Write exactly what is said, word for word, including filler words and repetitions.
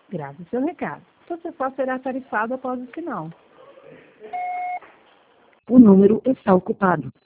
Grave seu recado. Você só será tarifado após o sinal. O número está ocupado.